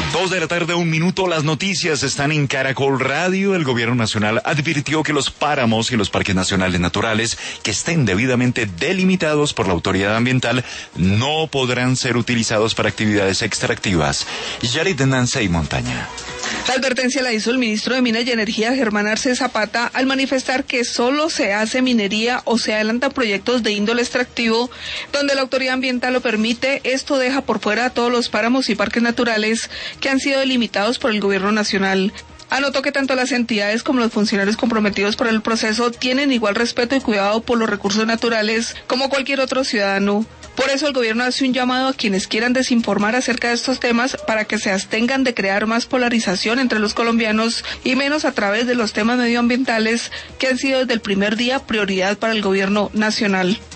2 de la tarde, 1 minuto. Las noticias están en Caracol Radio. El gobierno nacional advirtió que los páramos y los parques nacionales naturales que estén debidamente delimitados por la autoridad ambiental no podrán ser utilizados para actividades extractivas. Yarit Nansey Montaña. La advertencia la hizo el ministro de Minas y Energía, Germán Arce Zapata, al manifestar que solo se hace minería o se adelantan proyectos de índole extractivo donde la autoridad ambiental lo permite. Esto deja por fuera a todos los páramos y parques naturales que han sido delimitados por el gobierno nacional. Anotó que tanto las entidades como los funcionarios comprometidos por el proceso tienen igual respeto y cuidado por los recursos naturales como cualquier otro ciudadano. Por eso el gobierno hace un llamado a quienes quieran desinformar acerca de estos temas para que se abstengan de crear más polarización entre los colombianos y menos a través de los temas medioambientales que han sido desde el primer día prioridad para el gobierno nacional.